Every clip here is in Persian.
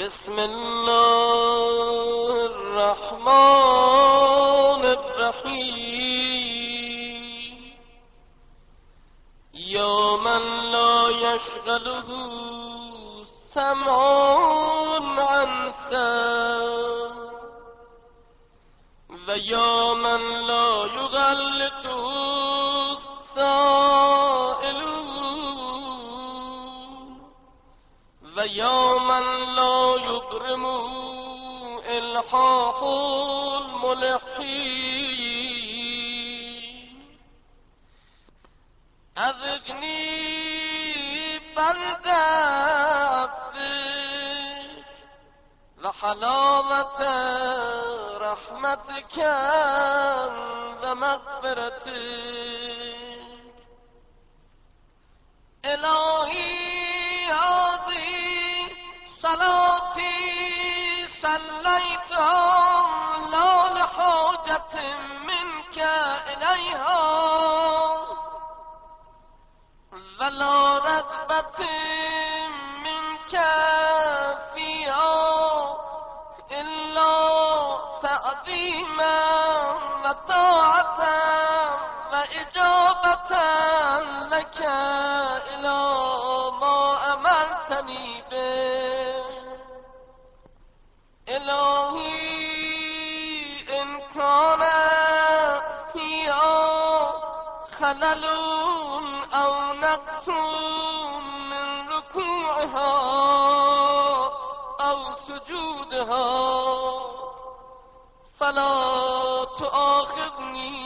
بسم الله الرحمن الرحیم یا من لا یشغله سمع عن سمع و یا من لا یغلطه السائل و یا من لا یبرمه الحاح الملحین اذقنی برد عفوک و حلاوت رحمتک و مغفرتک الهی هذه صلاتي صليتها لا لحاجة منك إليها ولا رغبة منك فيها إلا تعظيما وطاعة وإجابة لك إلى ما أمرتني به إلهي إن كان فيها خلل أو نقص من ركوعها أو سجودها فلا تؤاخذني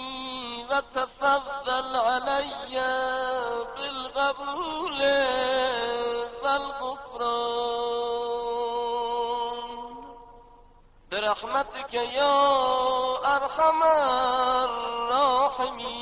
وتفضل علي بالقبول والغفران برحمتك يا أرحم الراحمين.